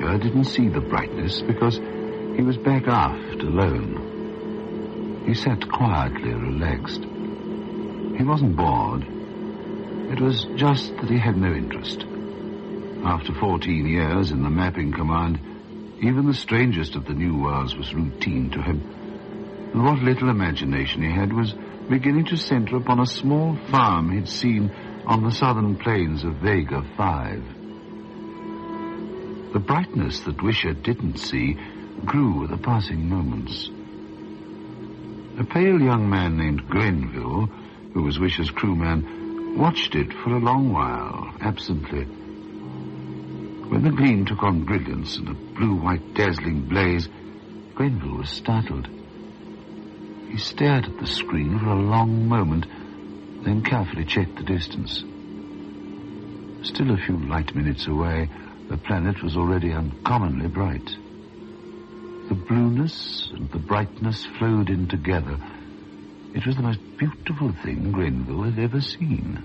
Wisher didn't see the brightness because he was back aft alone. He sat quietly, relaxed. He wasn't bored. It was just that he had no interest. After 14 years in the mapping command, even the strangest of the new worlds was routine to him. And what little imagination he had was beginning to center upon a small farm he'd seen on the southern plains of Vega 5. The brightness that Wisher didn't see grew with the passing moments. A pale young man named Grenville, who was Wisher's crewman, watched it for a long while, absently. When the gleam took on brilliance and a blue-white dazzling blaze, Grenville was startled. He stared at the screen for a long moment, then carefully checked the distance. Still a few light minutes away, the planet was already uncommonly bright. The blueness and the brightness flowed in together. It was the most beautiful thing Grenville had ever seen.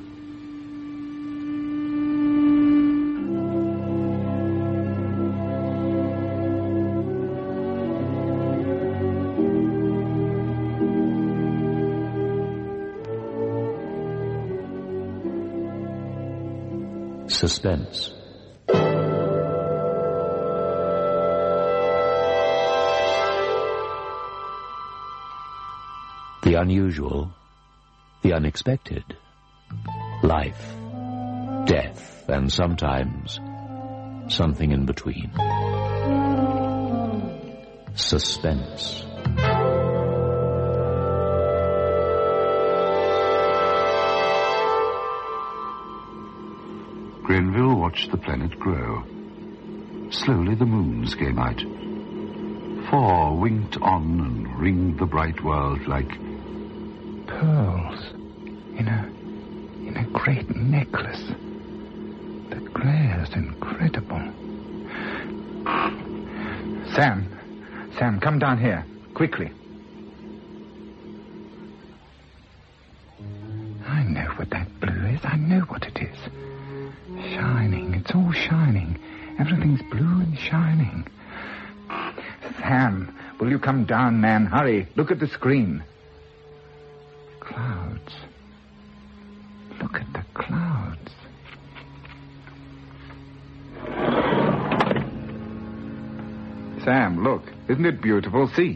Suspense. The unusual, the unexpected, life, death, and sometimes something in between. Suspense. Grenville watched the planet grow. Slowly the moons came out. 4 winked on and ringed the bright world like pearls in a great necklace that glares incredible. Sam, come down here, quickly. I know what that blue is. I know what it is. Shining. It's all shining. Everything's blue and shining. Sam, will you come down, man? Hurry. Look at the screen. Clouds. Look at the clouds. Sam, look. Isn't it beautiful? See.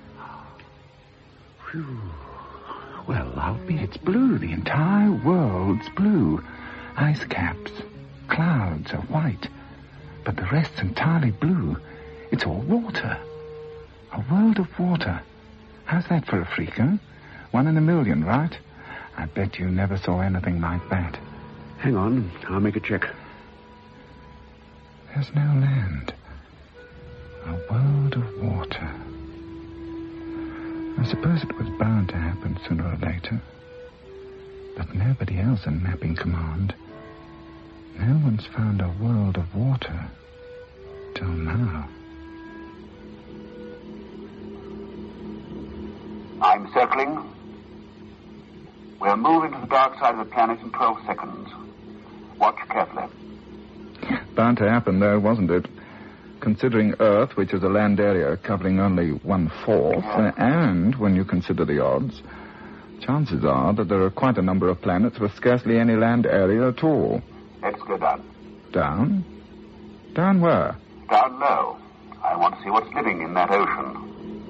Whew. Well, I'll be. It's blue. The entire world's blue. Ice caps. Clouds are white. But the rest's entirely blue. It's all water. A world of water. How's that for a freak, huh? 1 in a million, right? I bet you never saw anything like that. Hang on, I'll make a check. There's no land. A world of water. I suppose it was bound to happen sooner or later. But nobody else in Mapping Command. No one's found a world of water till now. I'm circling. We'll move into the dark side of the planet in 12 seconds. Watch carefully. Bound to happen, though, wasn't it? Considering Earth, which is a land area covering only 1/4, and when you consider the odds, chances are that there are quite a number of planets with scarcely any land area at all. Let's go down. Down? Down where? Down low. I want to see what's living in that ocean.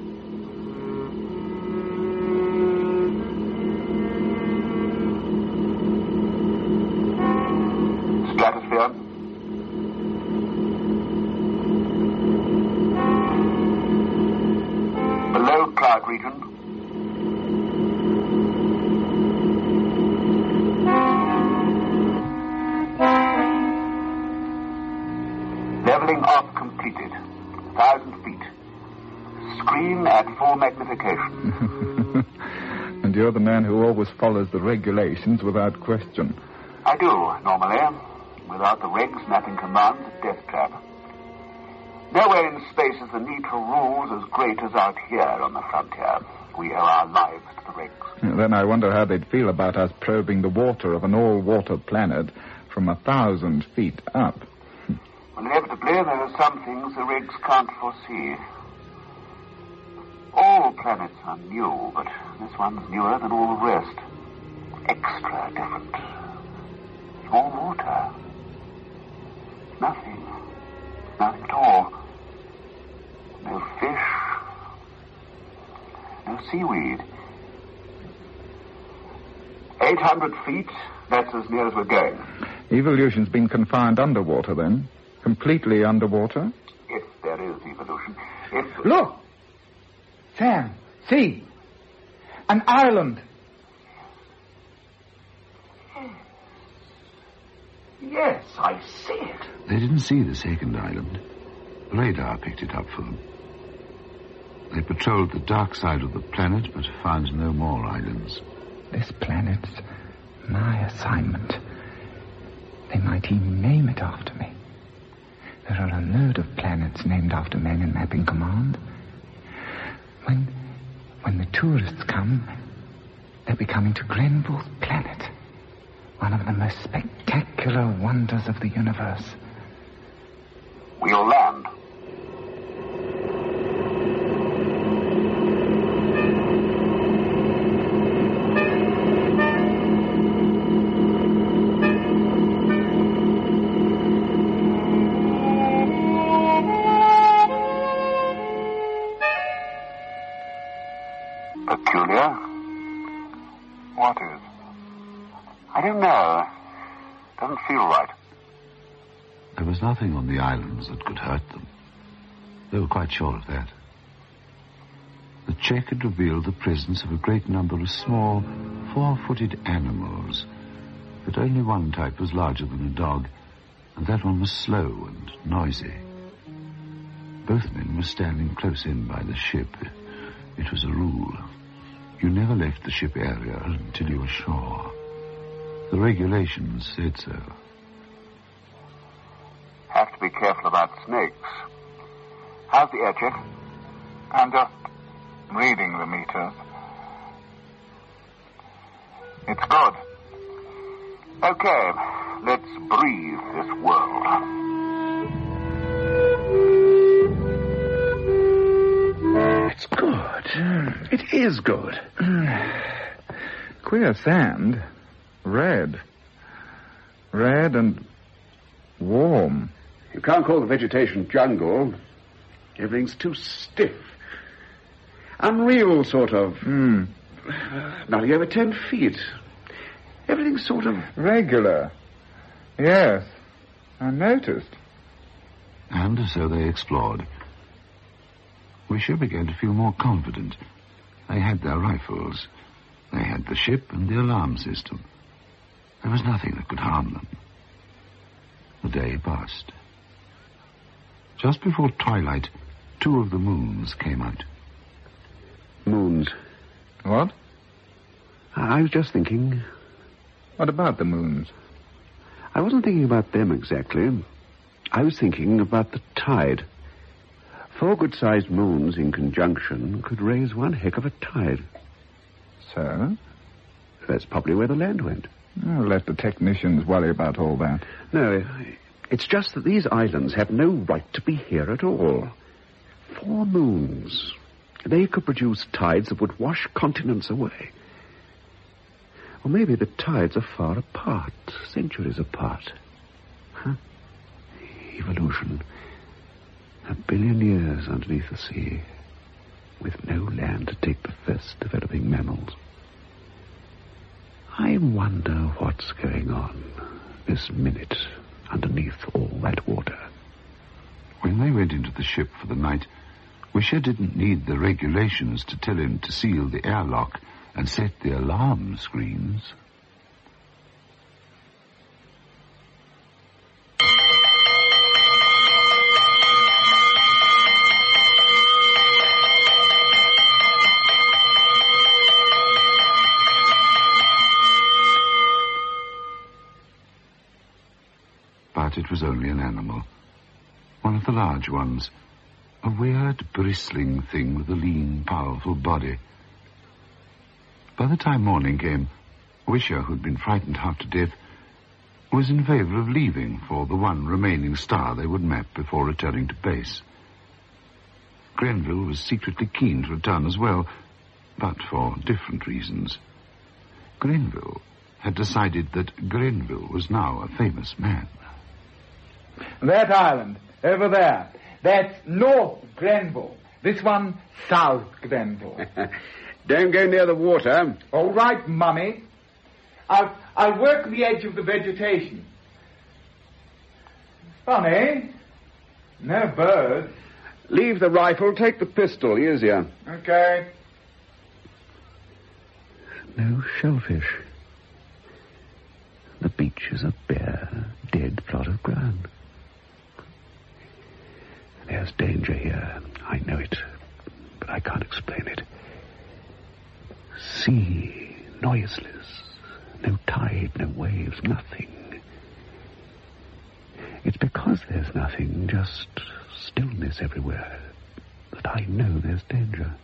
Stratosphere. Below cloud region. Leveling off completed. 1,000 feet. Screen at full magnification. And you're the man who always follows the regulations without question. I do, normally. Without the regs, Mapping Command, death trap. Nowhere in space is the need for rules as great as out here on the frontier. We owe our lives to the regs. Then I wonder how they'd feel about us probing the water of an all-water planet from 1,000 feet up. Inevitably, there are some things the rigs can't foresee. All planets are new, but this one's newer than all the rest. Extra different. Small water. Nothing. Nothing at all. No fish. No seaweed. 800 feet, that's as near as we're going. Evolution's been confined underwater, then? Completely underwater? If there is evolution. Look! Sam, see! An island! Yes, I see it. They didn't see the second island. Radar picked it up for them. They patrolled the dark side of the planet, but found no more islands. This planet's my assignment. They might even name it after me. There are a load of planets named after men in Mapping Command. When the tourists come, they'll be coming to Grenville's planet, one of the most spectacular wonders of the universe. We'll land. Peculiar? What is? I don't know. Doesn't feel right. There was nothing on the islands that could hurt them. They were quite sure of that. The check had revealed the presence of a great number of small, four-footed animals, but only one type was larger than a dog, and that one was slow and noisy. Both men were standing close in by the ship. It was a rule. You never left the ship area until you were sure. The regulations said so. Have to be careful about snakes. How's the air check? I'm just reading the meters. It's good. Okay, let's breathe this world. It's good. It is good. Queer sand. Red. Red and warm. You can't call the vegetation jungle. Everything's too stiff. Unreal, sort of. Nothing over 10 feet. Everything's sort of... Regular. Yes. I noticed. And so they explored. Wisher began to feel more confident. They had their rifles. They had the ship and the alarm system. There was nothing that could harm them. The day passed. Just before twilight, 2 of the moons came out. Moons. What? I was just thinking... What about the moons? I wasn't thinking about them exactly. I was thinking about the tide. 4 good-sized moons in conjunction could raise one heck of a tide. So? That's probably where the land went. Oh, let the technicians worry about all that. No, it's just that these islands have no right to be here at all. 4 moons. They could produce tides that would wash continents away. Or maybe the tides are far apart, centuries apart. Huh? Evolution. 1 billion years underneath the sea, with no land to take the first developing mammals. I wonder what's going on this minute underneath all that water. When they went into the ship for the night, Wisher didn't need the regulations to tell him to seal the airlock and set the alarm screens. But it was only an animal. One of the large ones. A weird, bristling thing with a lean, powerful body. By the time morning came, Wisher, who'd been frightened half to death, was in favor of leaving for the one remaining star they would map before returning to base. Grenville was secretly keen to return as well, but for different reasons. Grenville had decided that Grenville was now a famous man. That island, over there, that's North Grenville. This one, South Grenville. Don't go near the water. All right, Mummy. I'll work the edge of the vegetation. Funny. No birds. Leave the rifle, take the pistol, easier. Okay. No shellfish. The beach is a bare, dead plot of ground. There's danger here. I know it, but I can't explain it. Sea, noiseless. No tide, no waves, nothing. It's because there's nothing, just stillness everywhere, that I know there's danger.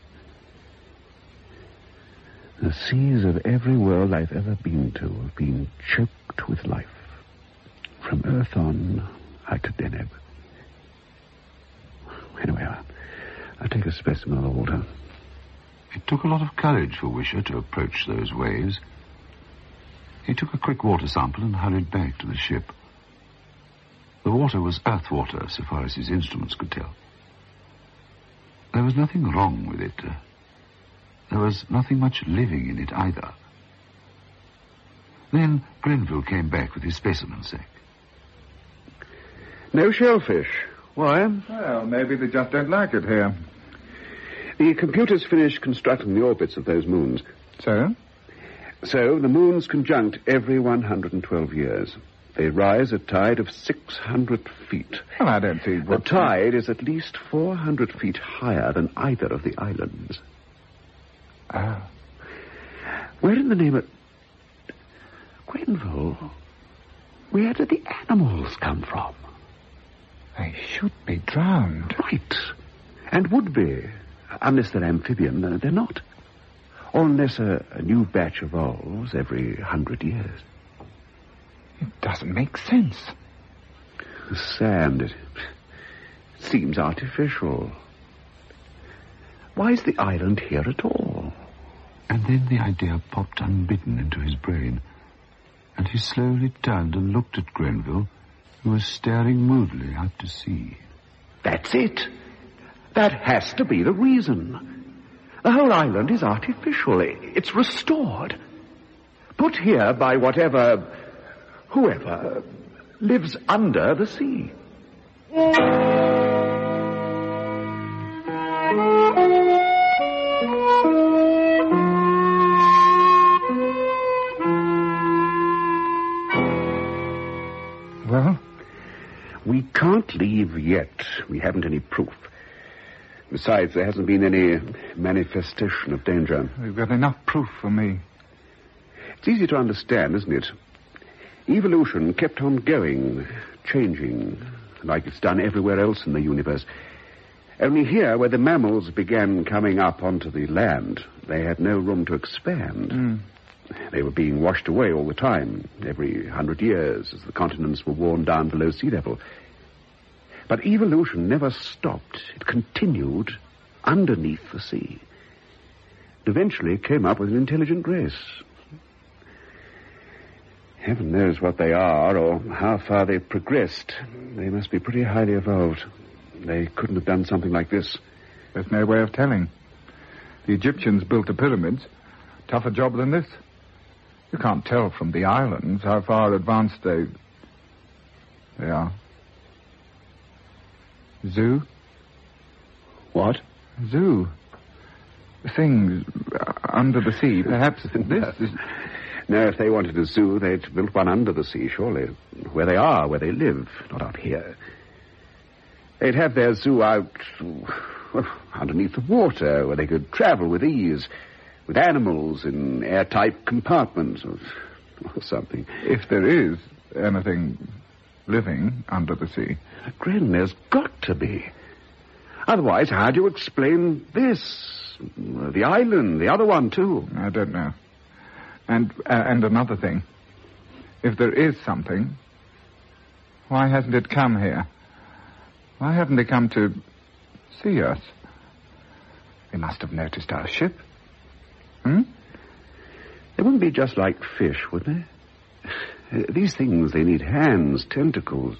The seas of every world I've ever been to have been choked with life. From Earth on, out to Deneb. Anyway, I'll take a specimen of the water. It took a lot of courage for Wisher to approach those waves. He took a quick water sample and hurried back to the ship. The water was earth water, so far as his instruments could tell. There was nothing wrong with it. There was nothing much living in it either. Then Grenville came back with his specimen sack. No shellfish. Why? Well, maybe they just don't like it here. The computers finished constructing the orbits of those moons. So? So, the moons conjunct every 112 years. They rise at tide of 600 feet. Well, I don't see what... The tide is at least 400 feet higher than either of the islands. Oh. Where in the name of... Grenville, where did the animals come from? They should be drowned. Right. And would be. Unless they're amphibian, they're not. Or unless a new batch evolves every 100 years. It doesn't make sense. The sand, it seems artificial. Why is the island here at all? And then the idea popped unbidden into his brain, and he slowly turned and looked at Grenville, who was staring moodily out to sea. That's it. That has to be the reason. The whole island is artificial. It's restored. Put here by whoever lives under the sea. Well? We can't leave yet. We haven't any proof. Besides, there hasn't been any manifestation of danger. We've got enough proof for me. It's easy to understand, isn't it? Evolution kept on going, changing, like it's done everywhere else in the universe. Only here, where the mammals began coming up onto the land, they had no room to expand. They were being washed away all the time, every 100 years, as the continents were worn down below sea level. But evolution never stopped. It continued underneath the sea. It eventually came up with an intelligent race. Heaven knows what they are or how far they've progressed. They must be pretty highly evolved. They couldn't have done something like this. There's no way of telling. The Egyptians built the pyramids. Tougher job than this. You can't tell from the islands how far advanced they are. Zoo? What? Zoo. Things under the sea. Perhaps this is... No, if they wanted a zoo, they'd built one under the sea, surely. Where they are, where they live, not up here. They'd have their zoo out underneath the water, where they could travel with ease, with animals in airtight compartments or something. If there is anything living under the sea. Gren, there's got to be. Otherwise, how do you explain this? The island, the other one, too. I don't know. And another thing. if there is something, why hasn't it come here? Why haven't it come to see us? They must have noticed our ship. They wouldn't be just like fish, would they? These things, they need hands, tentacles.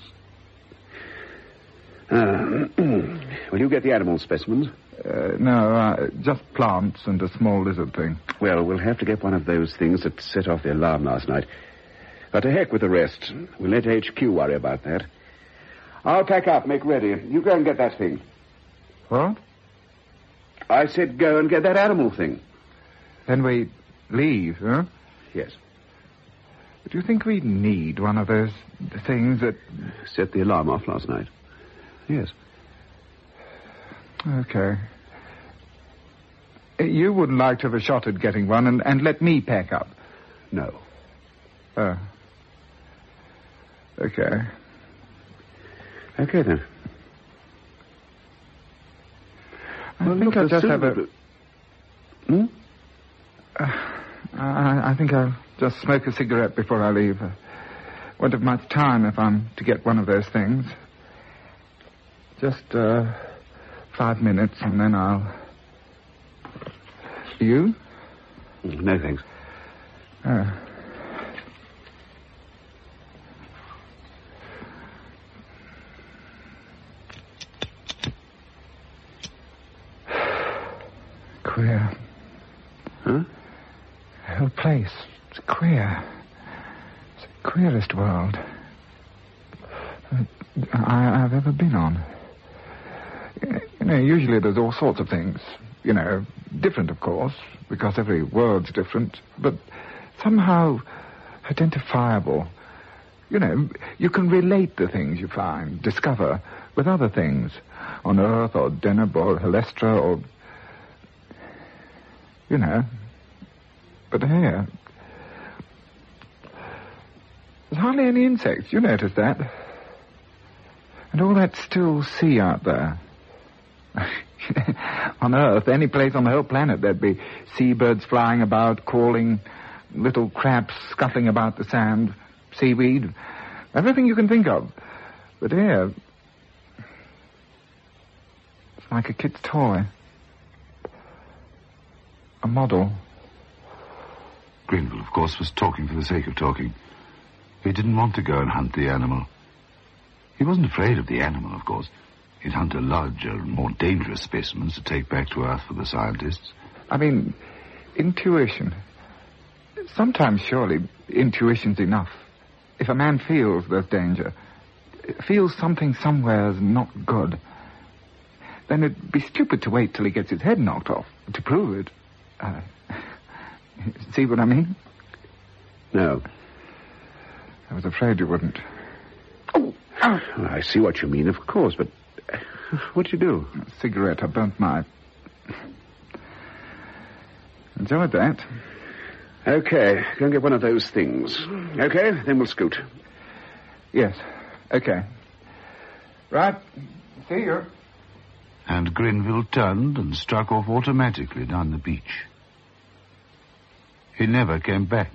Will you get the animal specimens? No, just plants and a small lizard thing. Well, we'll have to get one of those things that set off the alarm last night. But to heck with the rest. We'll let HQ worry about that. I'll pack up, make ready. You go and get that thing. What? I said go and get that animal thing. Then we leave, huh? Yes. Do you think we need one of those things that... Set the alarm off last night. Yes. Okay. You would like to have a shot at getting one and let me pack up? No. Oh. Okay. Okay, then. I think I'll just have a... I think I'll just smoke a cigarette before I leave. Won't have much time if I'm to get one of those things. Just 5 minutes, and then I'll... You? No, thanks. Oh. Queer. Huh? The whole place. It's queer. It's the queerest world I've ever been on. You know, usually there's all sorts of things. You know, different, of course, because every world's different, but somehow identifiable. You know, you can relate the things you find, discover, with other things. On Earth, or Deneb, or Helestra, or... You know. But here... There's hardly any insects. You noticed that. And all that still sea out there. On Earth, any place on the whole planet, there'd be seabirds flying about, calling, little crabs scuttling about the sand, seaweed, everything you can think of. But here, it's like a kid's toy. A model. Grenville, of course, was talking for the sake of talking. He didn't want to go and hunt the animal. He wasn't afraid of the animal, of course. He'd hunt a larger, more dangerous specimens to take back to Earth for the scientists. I mean, intuition. Sometimes, surely, intuition's enough. If a man feels there's danger, feels something somewhere's not good, then it'd be stupid to wait till he gets his head knocked off to prove it. See what I mean? No. I was afraid you wouldn't. Oh, I see what you mean, of course, but what'd you do? A cigarette. I burnt my... Enjoyed that. Okay, go and get one of those things. Okay, then we'll scoot. Yes, okay. Right, see you. And Grenville turned and struck off automatically down the beach. He never came back.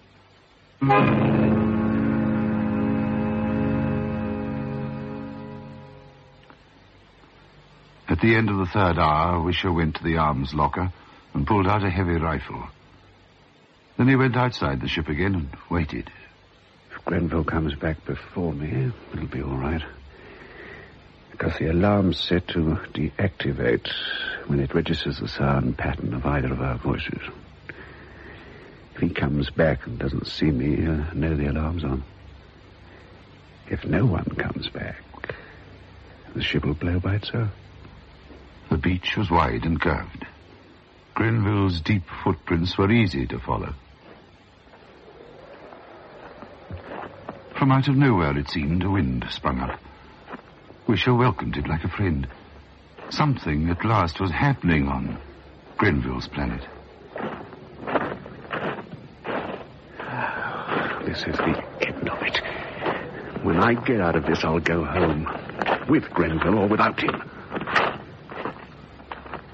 At the end of the third hour, Wisher went to the arms locker and pulled out a heavy rifle. Then he went outside the ship again and waited. If Grenville comes back before me, it'll be all right. Because the alarm's set to deactivate when it registers the sound pattern of either of our voices. If he comes back and doesn't see me, he'll know the alarm's on. If no one comes back, the ship will blow by itself. The beach was wide and curved. Grenville's deep footprints were easy to follow. From out of nowhere, it seemed, a wind sprung up. Wisher welcomed it like a friend. Something at last was happening on Grenville's planet. This is the end of it. When I get out of this, I'll go home. With Grenville or without him.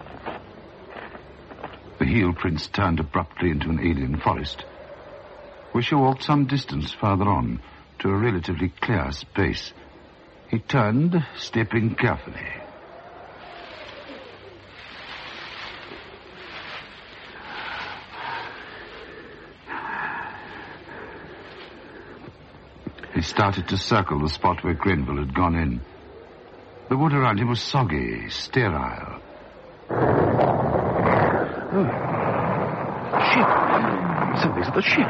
The heel prints turned abruptly into an alien forest. Wisher walked some distance farther on to a relatively clear space. He turned, stepping carefully. He started to circle the spot where Grenville had gone in. The wood around him was soggy, sterile. Ship! Somebody's at the ship.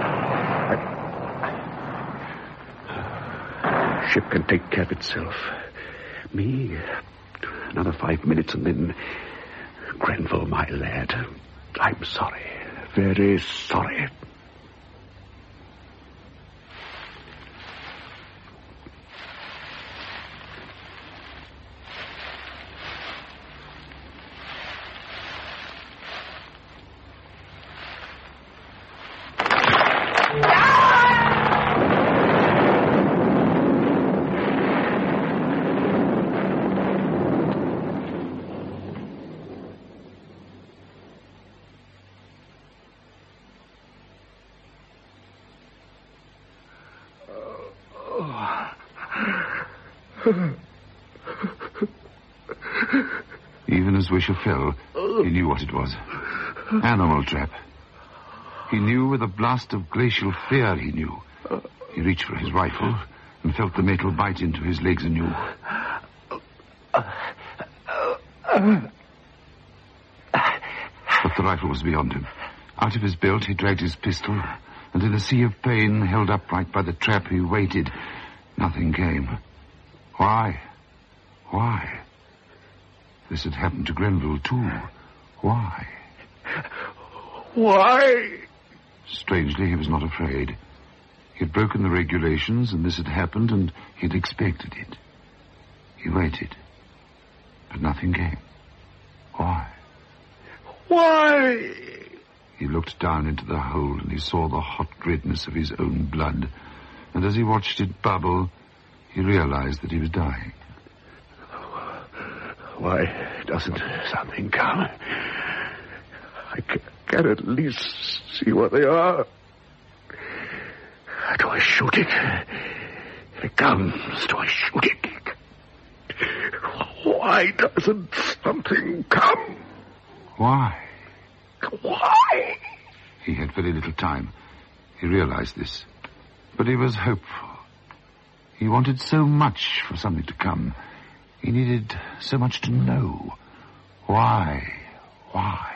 Ship can take care of itself. Me, another 5 minutes and then... Grenville, my lad, I'm sorry. Very sorry. Even as Wisher fell, he knew what it was. Animal trap. He knew with a blast of glacial fear he knew. He reached for his rifle and felt the metal bite into his legs anew. But the rifle was beyond him. Out of his belt he dragged his pistol, and in a sea of pain, held upright by the trap, he waited. Nothing came. Why? Why? This had happened to Grenville, too. Why? Why? Strangely, he was not afraid. He had broken the regulations, and this had happened, and he had expected it. He waited, but nothing came. Why? Why? He looked down into the hole, and he saw the hot redness of his own blood. And as he watched it bubble, he realized that he was dying. Why doesn't something come? I can at least see what they are. Do I shoot it? If it comes, do I shoot it? Why doesn't something come? Why? Why? He had very little time. He realized this. But he was hopeful. He wanted so much for something to come. He needed so much to know. Why? Why?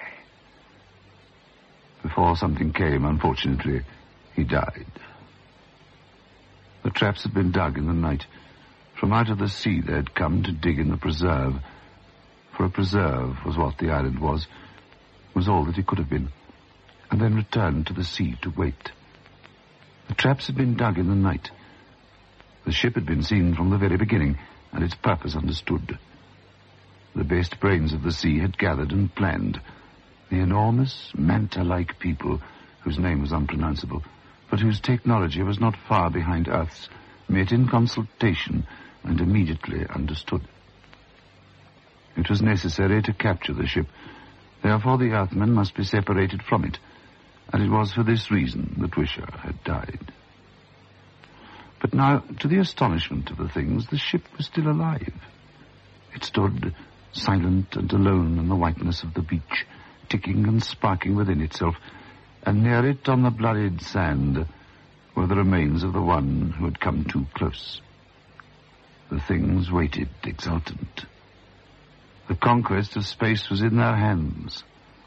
Before something came, unfortunately, he died. The traps had been dug in the night. From out of the sea they had come to dig in the preserve. For a preserve was what the island was all that it could have been, and then returned to the sea to wait. The traps had been dug in the night. The ship had been seen from the very beginning, and its purpose understood. The best brains of the sea had gathered and planned. The enormous, manta-like people, whose name was unpronounceable, but whose technology was not far behind Earth's, met in consultation and immediately understood. It was necessary to capture the ship. Therefore, the Earthmen must be separated from it, and it was for this reason that Wisher had died. But now, to the astonishment of the things, the ship was still alive. It stood silent and alone in the whiteness of the beach, ticking and sparking within itself, and near it, on the bloodied sand, were the remains of the one who had come too close. The things waited, exultant. The conquest of space was in their hands.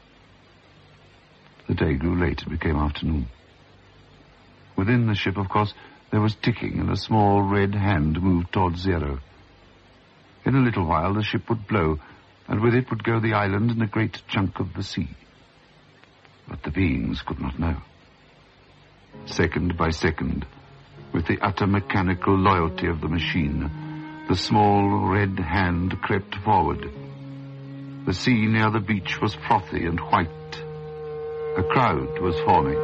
The day grew late and became afternoon. Within the ship, of course, there was ticking, and a small red hand moved towards zero. In a little while, the ship would blow, and with it would go the island and a great chunk of the sea. But the beings could not know. Second by second, with the utter mechanical loyalty of the machine, the small red hand crept forward. The sea near the beach was frothy and white. A crowd was forming.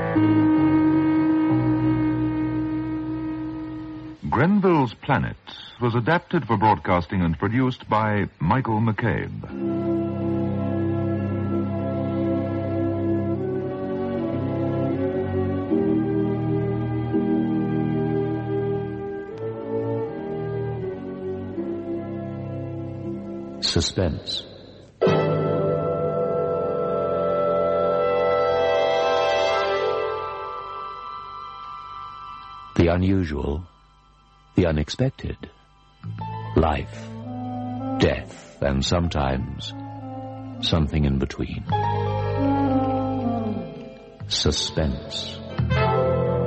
Grenville's Planet was adapted for broadcasting and produced by Michael McCabe. Suspense. The unusual, the unexpected. Life, death, and sometimes something in between. Suspense.